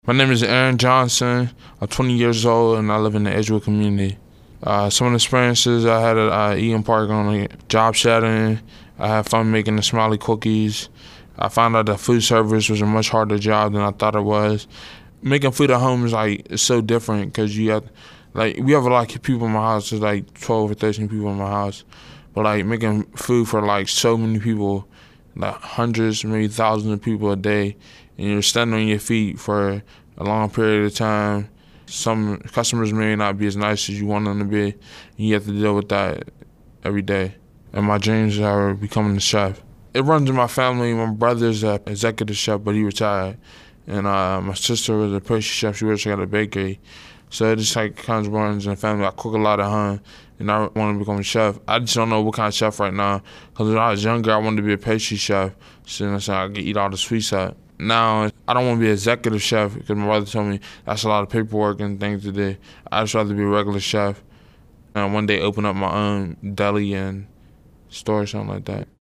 My name is Aaron Johnson. I'm 20 years old and I live in the Edgewood community. Some of the experiences I had at Eaton Park on a job shadowing. I had fun making the smiley cookies. I found out that food service was a much harder job than I thought it was. Making food at home is it's so different because we have a lot of people in my house. There's like 12 or 13 people in my house. But making food for so many people, like hundreds, maybe thousands of people a day, and you're standing on your feet for a long period of time. Some customers may not be as nice as you want them to be, and you have to deal with that every day. And my dreams are becoming a chef. It runs in my family. My brother's an executive chef, but he retired. And my sister was a pastry chef. She works at a bakery. So it just kind of runs in the family. I cook a lot at home, and I want to become a chef. I just don't know what kind of chef right now. Because when I was younger, I wanted to be a pastry chef, so I could eat all the sweets up. Now, I don't want to be an executive chef because my brother told me that's a lot of paperwork and things to do. I'd just rather be a regular chef and one day open up my own deli and store or something like that.